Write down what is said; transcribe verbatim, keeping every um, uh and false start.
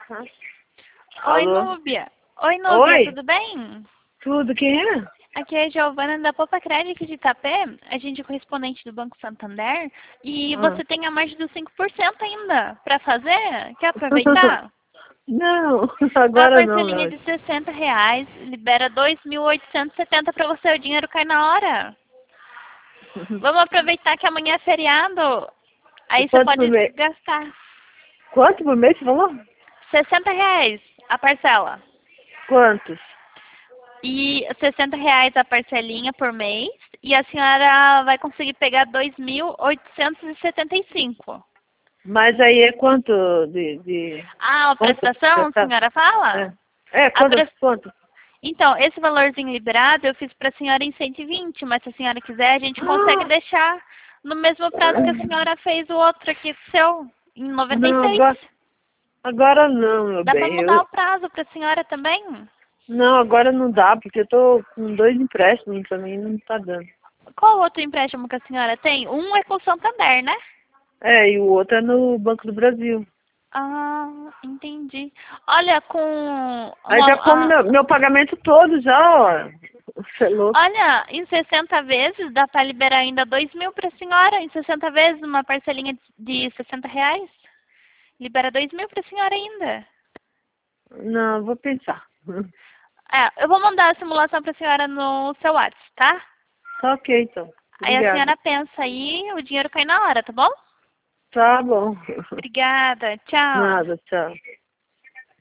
Hã? Oi, Alô? Núbia. Oi, Núbia, Oi? tudo bem? Tudo, quem é? Aqui é a Giovana da Popa Crédito de Itapé, agente correspondente do Banco Santander. E Ah. você tem a margem dos cinco por cento ainda para fazer? Quer aproveitar? Não, A agora não, parcelinha meu. de sessenta reais libera dois mil oitocentos e setenta para você, o dinheiro cai na hora. Vamos aproveitar que amanhã é feriado. E Aí você quanto por pode mês? gastar Quanto por mês você falou? sessenta reais a parcela. Quantos? E sessenta reais a parcelinha por mês. E a senhora vai conseguir pegar dois mil oitocentos e setenta e cinco. Mas aí é quanto de... de... Ah, a Quanto? prestação, a Presta- senhora fala? É, é A quanto? pres- Quanto? Então, esse valorzinho liberado eu fiz para a senhora em cento e vinte, mas se a senhora quiser, a gente consegue Ah, deixar no mesmo prazo que a senhora fez o outro aqui seu, em noventa e não, seis. agora, agora não, meu Dá para bem. mudar Eu, o prazo para a senhora também? não, agora não dá, porque eu tô com dois empréstimos, pra mim não tá dando. Qual outro empréstimo que a senhora tem? Um é com o Santander, né? É, e o outro é no Banco do Brasil. Ah, entendi. Olha, com Aí já uma, como ah, meu, meu pagamento todo já, ó. Você é louco. olha, em sessenta vezes dá para liberar ainda dois mil para a senhora. Em sessenta vezes, uma parcelinha de de sessenta reais. Libera dois mil para a senhora ainda. Não, vou pensar. É, eu vou mandar a simulação para a senhora no seu WhatsApp, tá? Tá ok, então. Aí a Obrigada. senhora pensa aí, o dinheiro cai na hora, tá bom? Tá bom. Obrigada, tchau. Nada, tchau.